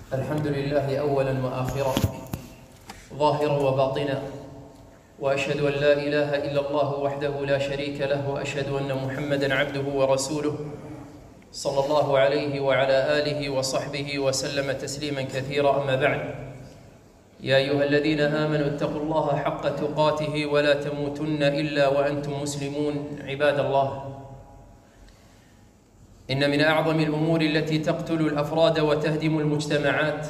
الحمد لله أولا وآخرا ظاهرا وباطنا، وأشهد أن لا إله إلا الله وحده لا شريك له، وأشهد أن محمدًا عبده ورسوله صلى الله عليه وعلى آله وصحبه وسلم تسليمًا كثيرا. أما بعد، يا أيها الذين آمنوا اتقوا الله حق تقاته ولا تموتن إلا وأنتم مسلمون. عباد الله، إن من أعظم الأمور التي تقتل الأفراد وتهدم المجتمعات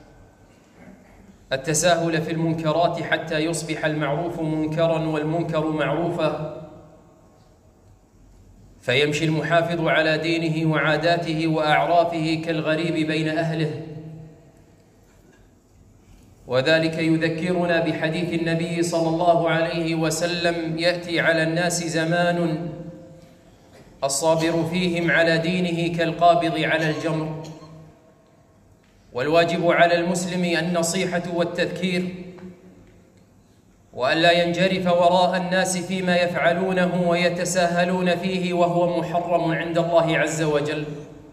التساهل في المنكرات حتى يصبح المعروف منكرا والمنكر معروفا، فيمشي المحافظ على دينه وعاداته وأعرافه كالغريب بين أهله. وذلك يذكرنا بحديث النبي صلى الله عليه وسلم: يأتي على الناس زمان الصابر فيهم على دينه كالقابض على الجمر. والواجب على المسلم النصيحة والتذكير، وألا ينجرف وراء الناس فيما يفعلونه ويتساهلون فيه وهو محرم عند الله عز وجل.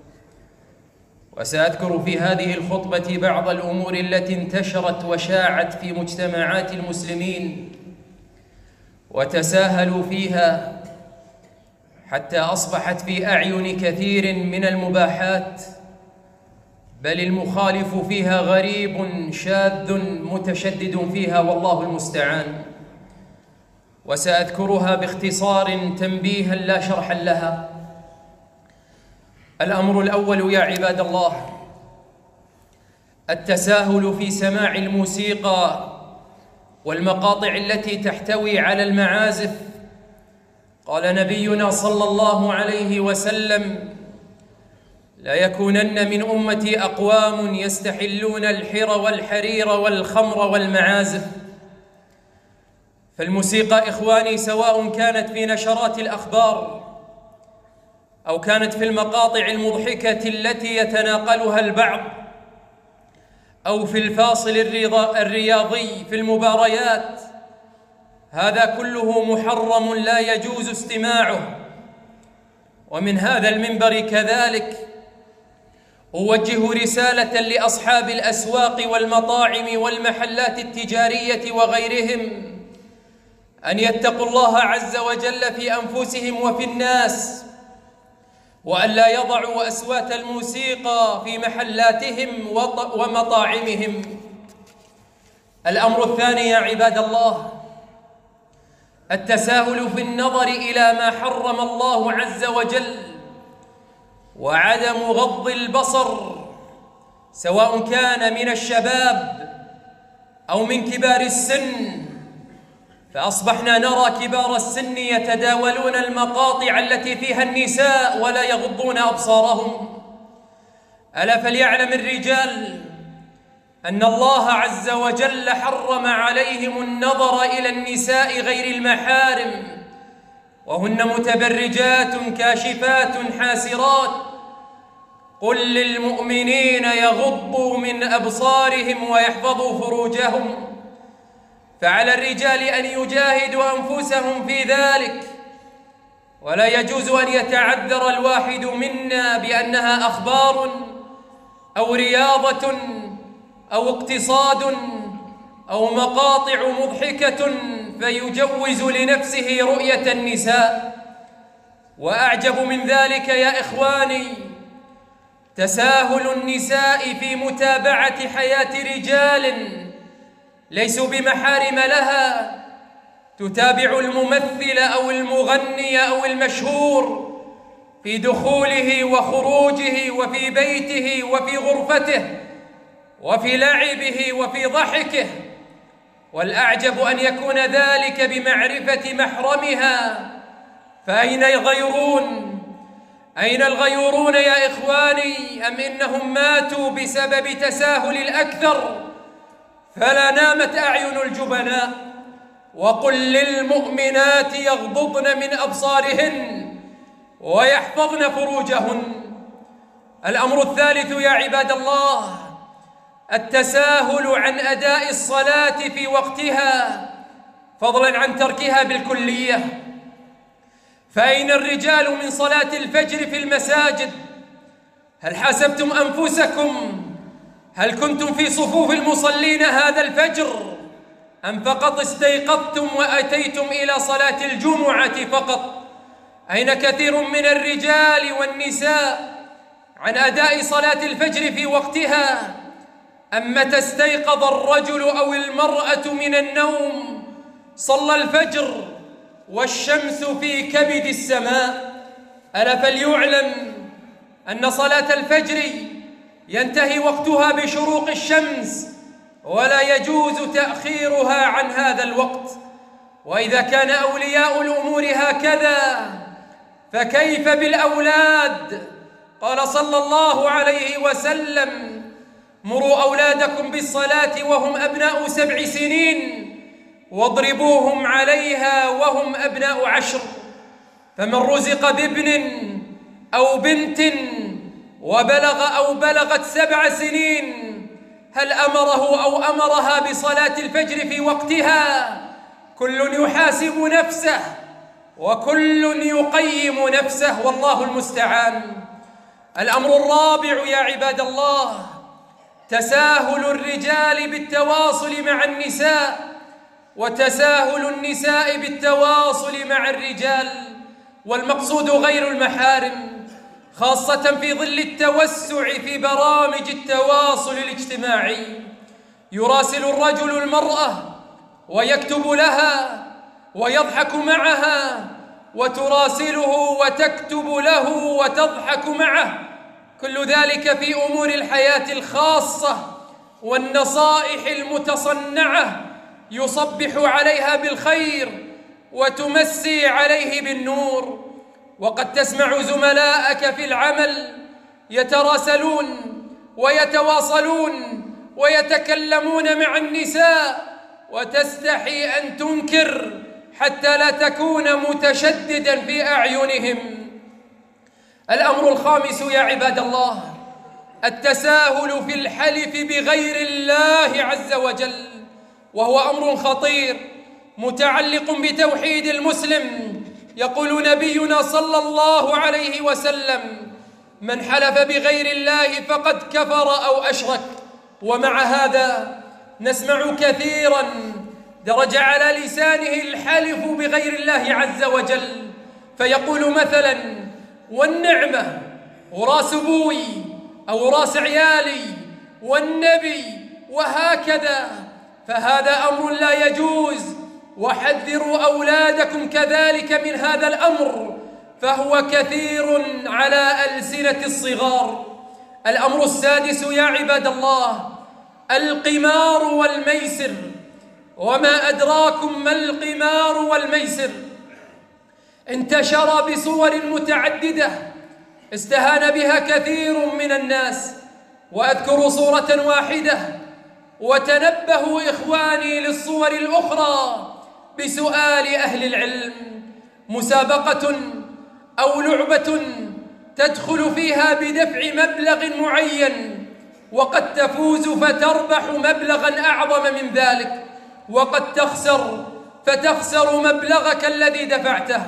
وسأذكر في هذه الخطبة بعض الأمور التي انتشرت وشاعت في مجتمعات المسلمين وتساهلوا فيها حتى أصبحت في أعين كثير من المباحات، بل المخالف فيها غريب شاذ متشدد فيها، والله المستعان. وسأذكرها باختصار تنبيها لا شرحا لها. الأمر الأول يا عباد الله: التساهل في سماع الموسيقى والمقاطع التي تحتوي على المعازف. قال نبينا صلى الله عليه وسلم: لا يكونن من أمتي أقوام يستحلون الحر والحرير والخمر والمعازف. فالموسيقى إخواني، سواء كانت في نشرات الأخبار أو كانت في المقاطع المضحكة التي يتناقلها البعض، أو في الفاصل الرياضي في المباريات، هذا كله محرم لا يجوز استماعه. ومن هذا المنبر كذلك أوجه رسالة لأصحاب الأسواق والمطاعم والمحلات التجارية وغيرهم أن يتقوا الله عز وجل في أنفسهم وفي الناس، وأن لا يضعوا أصوات الموسيقى في محلاتهم ومطاعمهم. الأمر الثاني يا عباد الله: التساهل في النظر إلى ما حرم الله عز وجل، وعدم غض البصر، سواء كان من الشباب أو من كبار السن. فأصبحنا نرى كبار السن يتداولون المقاطع التي فيها النساء ولا يغضون أبصارهم. ألا فليعلم الرجال أن الله عز وجل حرم عليهم النظر إلى النساء غير المحارم، وهن متبرجات كاشفات حاسرات. قل للمؤمنين يغضوا من أبصارهم ويحفظوا فروجهم. فعلى الرجال أن يجاهدوا أنفسهم في ذلك، ولا يجوز أن يتعذر الواحد منا بأنها أخبار أو رياضة أو اقتصاد أو مقاطع مضحكة فيجوز لنفسه رؤية النساء. وأعجب من ذلك يا إخواني تساهل النساء في متابعة حياة رجال ليسوا بمحارم لها، تتابع الممثل أو المغني أو المشهور في دخوله وخروجه وفي بيته وفي غرفته وفي لعبه وفي ضحكه. والأعجب أن يكون ذلك بمعرفة محرمها. فأين الغيرون؟ أين الغيورون يا إخواني؟ أم إنهم ماتوا بسبب تساهل الأكثر؟ فلا نامت أعين الجبناء. وقل للمؤمنات يغضضن من أبصارهن ويحفظن فروجهن. الأمر الثالث يا عباد الله: التساهل عن أداء الصلاة في وقتها، فضلاً عن تركها بالكلية. فأين الرجال من صلاة الفجر في المساجد؟ هل حاسبتم أنفسكم؟ هل كنتم في صفوف المصلين هذا الفجر أم فقط استيقظتم وأتيتم إلى صلاة الجمعة فقط؟ أين كثير من الرجال والنساء عن أداء صلاة الفجر في وقتها؟ أم متى استيقظ الرجل أو المرأة من النوم صلى الفجر والشمس في كبد السماء؟ ألا فليعلم أن صلاة الفجر ينتهي وقتها بشروق الشمس، ولا يجوز تأخيرها عن هذا الوقت. وإذا كان أولياء الأمور هكذا فكيف بالأولاد؟ قال صلى الله عليه وسلم: مروا أولادكم بالصلاة وهم أبناء 7 سنين واضربوهم عليها وهم أبناء 10. فمن رزق بابن أو بنت وبلغ أو بلغت 7 سنين هل أمره أو أمرها بصلاة الفجر في وقتها؟ كل يحاسب نفسه وكل يقيم نفسه، والله المستعان. الأمر الرابع يا عباد الله: تساهل الرجال بالتواصل مع النساء، وتساهل النساء بالتواصل مع الرجال، والمقصود غير المحارم، خاصة في ظل التوسع في برامج التواصل الاجتماعي. يراسل الرجل المرأة ويكتب لها ويضحك معها، وتراسله وتكتب له وتضحك معه، كل ذلك في أمور الحياة الخاصة والنصائح المتصنعة، يصبح عليها بالخير وتمسي عليه بالنور. وقد تسمع زملائك في العمل يتراسلون ويتواصلون ويتكلمون مع النساء، وتستحي أن تنكر حتى لا تكون متشددا في أعينهم. الأمر الخامس يا عباد الله: التساهل في الحلف بغير الله عز وجل، وهو أمر خطير متعلق بتوحيد المسلم. يقول نبينا صلى الله عليه وسلم: من حلف بغير الله فقد كفر أو أشرك. ومع هذا نسمع كثيرا درج على لسانه الحلف بغير الله عز وجل، فيقول مثلا: والنعمة وراس أبوي أو راس عيالي والنبي، وهكذا. فهذا أمر لا يجوز، وحذروا أولادكم كذلك من هذا الأمر، فهو كثير على ألسنة الصغار. الأمر السادس يا عباد الله: القمار والميسر. وما أدراكم ما القمار والميسر؟ انتشر بصور متعددة استهان بها كثير من الناس، وأذكر صورة واحدة، وتنبهوا إخواني للصور الأخرى بسؤال أهل العلم. مسابقة أو لعبة تدخل فيها بدفع مبلغ معين، وقد تفوز فتربح مبلغا أعظم من ذلك، وقد تخسر فتخسر مبلغك الذي دفعته.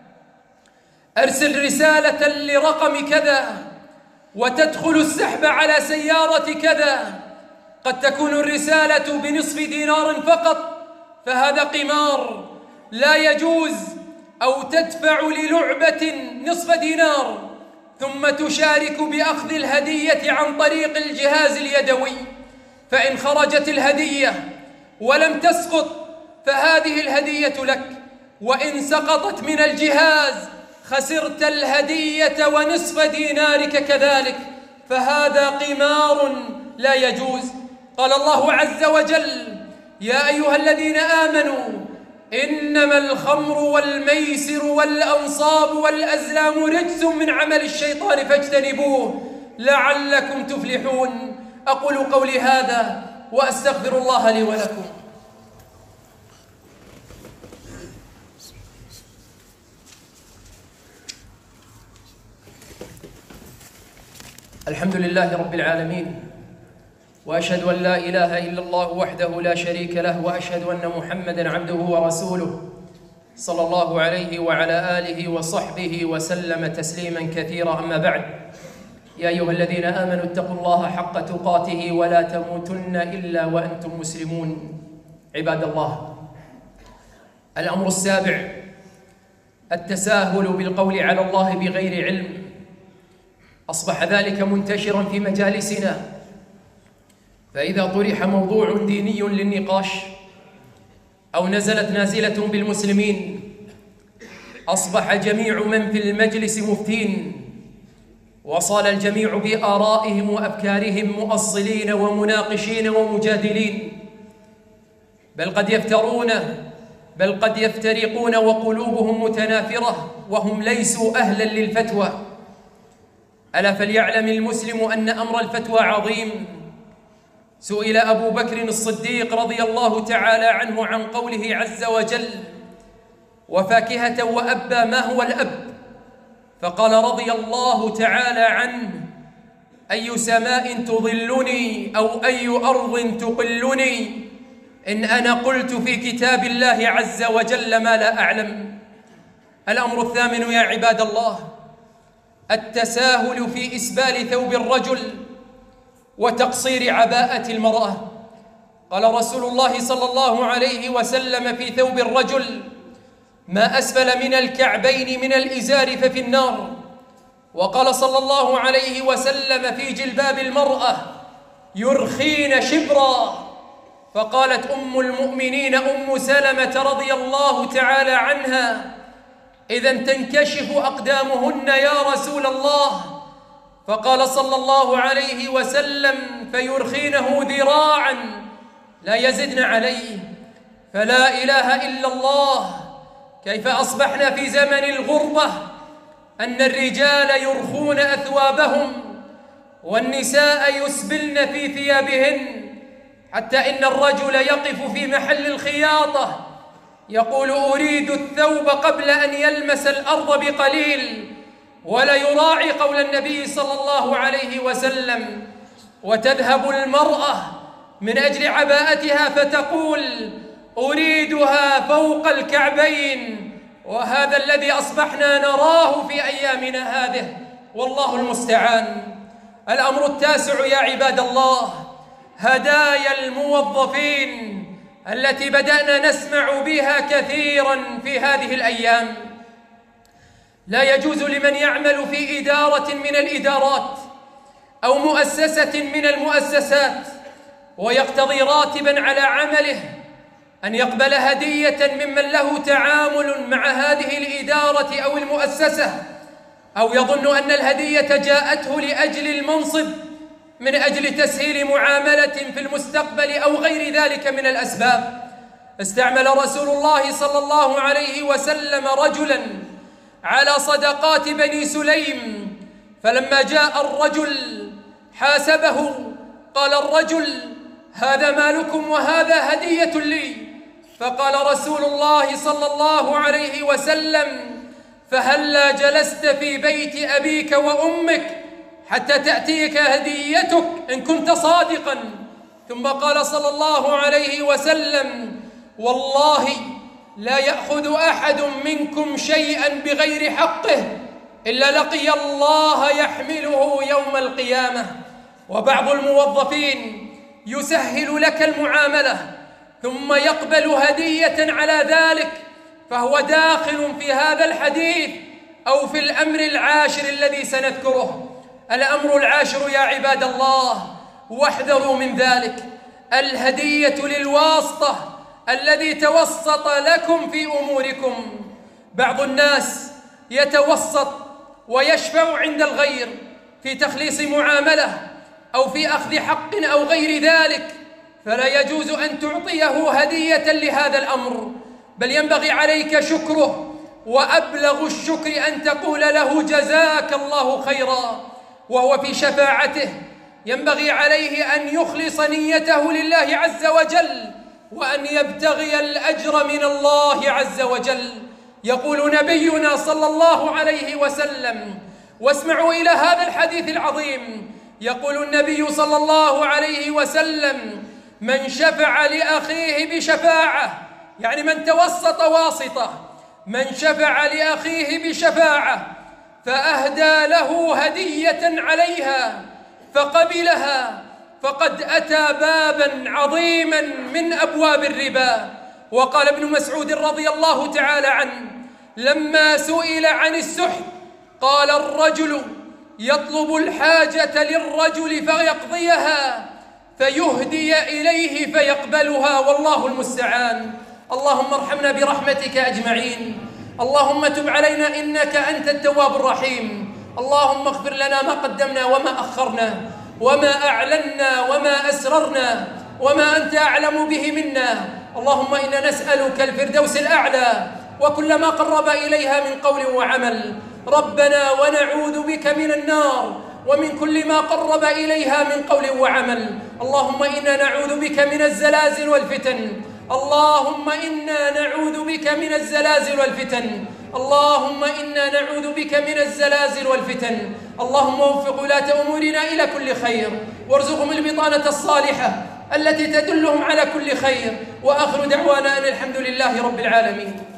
أرسل رسالة لرقم كذا وتدخل السحب على سيارة كذا، قد تكون الرسالة بنصف دينار فقط، فهذا قمار لا يجوز. أو تدفع للعبة نصف دينار ثم تشارك بأخذ الهدية عن طريق الجهاز اليدوي، فإن خرجت الهدية ولم تسقط فهذه الهدية لك، وإن سقطت من الجهاز خسرت الهدية ونصف دينارك كذلك، فهذا قمار لا يجوز. قال الله عز وجل: يا أيها الذين آمنوا إنما الخمر والميسر والأنصاب والأزلام رجس من عمل الشيطان فاجتنبوه لعلكم تفلحون. أقول قولي هذا وأستغفر الله لي ولكم. الحمد لله رب العالمين، وأشهد أن لا إله إلا الله وحده لا شريك له، وأشهد أن محمدًا عبده ورسوله صلى الله عليه وعلى آله وصحبه وسلم تسليمًا كثيرا. أما بعد، يا أيها الذين آمنوا اتقوا الله حق تقاته ولا تموتن إلا وأنتم مسلمون. عباد الله، الأمر السابع: التساهل بالقول على الله بغير علم. أصبح ذلك منتشرا في مجالسنا، فإذا طرح موضوع ديني للنقاش أو نزلت نازلة بالمسلمين أصبح جميع من في المجلس مفتين، وصال الجميع بآرائهم وأفكارهم مؤصلين ومناقشين ومجادلين، بل قد يفترقون وقلوبهم متنافرة وهم ليسوا أهلا للفتوى. ألا فليعلم المسلم أن أمر الفتوى عظيم. سئل أبو بكر الصديق رضي الله تعالى عنه عن قوله عز وجل: وفاكهة وأبا، ما هو الأب؟ فقال رضي الله تعالى عنه: أي سماء تظلني أو أي أرض تقلني إن أنا قلت في كتاب الله عز وجل ما لا أعلم. الأمر الثامن يا عباد الله: التساهل في إسبال ثوب الرجل وتقصير عباءة المرأة. قال رسول الله صلى الله عليه وسلم في ثوب الرجل: ما أسفل من الكعبين من الإزار ففي النار. وقال صلى الله عليه وسلم في جلباب المرأة: يرخين شبرا. فقالت أم المؤمنين أم سلمة رضي الله تعالى عنها: إذا تنكشف أقدامهن يا رسول الله. فقال صلى الله عليه وسلم: فيرخينه ذراعا لا يزدن عليه. فلا إله إلا الله، كيف أصبحنا في زمن الغربة أن الرجال يرخون أثوابهم والنساء يسبلن في ثيابهن، حتى إن الرجل يقف في محل الخياطة يقول: أريد الثوب قبل أن يلمس الأرض بقليل، ولا يراعي قول النبي صلى الله عليه وسلم. وتذهب المرأة من أجل عباءتها فتقول: أريدها فوق الكعبين. وهذا الذي أصبحنا نراه في أيامنا هذه، والله المستعان. الأمر التاسع يا عباد الله: هدايا الموظفين التي بدأنا نسمع بها كثيرا في هذه الأيام. لا يجوز لمن يعمل في إدارة من الإدارات أو مؤسسة من المؤسسات ويقتضي راتبا على عمله أن يقبل هدية ممن له تعامل مع هذه الإدارة أو المؤسسة، أو يظن أن الهدية جاءته لأجل المنصب من أجل تسهيل معاملة في المستقبل أو غير ذلك من الأسباب. استعمل رسول الله صلى الله عليه وسلم رجلا على صدقات بني سليم، فلما جاء الرجل حاسبه قال الرجل: هذا مالكم وهذا هدية لي. فقال رسول الله صلى الله عليه وسلم: فهلا جلست في بيت أبيك وأمك حتى تأتيك هديتك إن كنت صادقا. ثم قال صلى الله عليه وسلم: والله لا يأخذ أحد منكم شيئا بغير حقه إلا لقي الله يحمله يوم القيامة. وبعض الموظفين يسهل لك المعاملة ثم يقبل هدية على ذلك، فهو داخل في هذا الحديث أو في الأمر العاشر الذي سنذكره. الأمر العاشر يا عباد الله، واحذروا من ذلك: الهدية للواسطة الذي توسط لكم في أموركم. بعض الناس يتوسط ويشفع عند الغير في تخليص معاملة أو في أخذ حق أو غير ذلك، فلا يجوز أن تعطيه هدية لهذا الأمر، بل ينبغي عليك شكره، وأبلغ الشكر أن تقول له: جزاك الله خيرا. وهو في شفاعته ينبغي عليه أن يخلص نيته لله عز وجل وأن يبتغي الأجر من الله عز وجل. يقول نبينا صلى الله عليه وسلم، واسمعوا إلى هذا الحديث العظيم، يقول النبي صلى الله عليه وسلم: من شفع لأخيه بشفاعة، يعني من توسط واسطة، من شفع لأخيه بشفاعة فأهدى له هدية عليها فقبلها، فقد أتى بابا عظيما من أبواب الربا. وقال ابن مسعود رضي الله تعالى عنه لما سئل عن السحت قال: الرجل يطلب الحاجة للرجل فيقضيها فيهدي إليه فيقبلها، والله المستعان. اللهم ارحمنا برحمتك أجمعين. اللهم تب علينا إنك أنت التواب الرحيم. اللهم اغفر لنا ما قدمنا وما أخرنا وما أعلنا وما أسررنا وما أنت أعلم به منا. اللهم إنا نسألك الفردوس الأعلى وكل ما قرب إليها من قول وعمل. ربنا ونعوذ بك من النار ومن كل ما قرب إليها من قول وعمل. اللهم إنا نعوذ بك من الزلازل والفتن. اللهم إنا نعوذ بك من الزلازل والفتن. اللهم إنا نعوذ بك من الزلازل والفتن. اللهم وفق ولاة أمورنا إلى كل خير، وارزقهم البطانة الصالحة التي تدلهم على كل خير. وآخر دعوانا أن الحمد لله رب العالمين.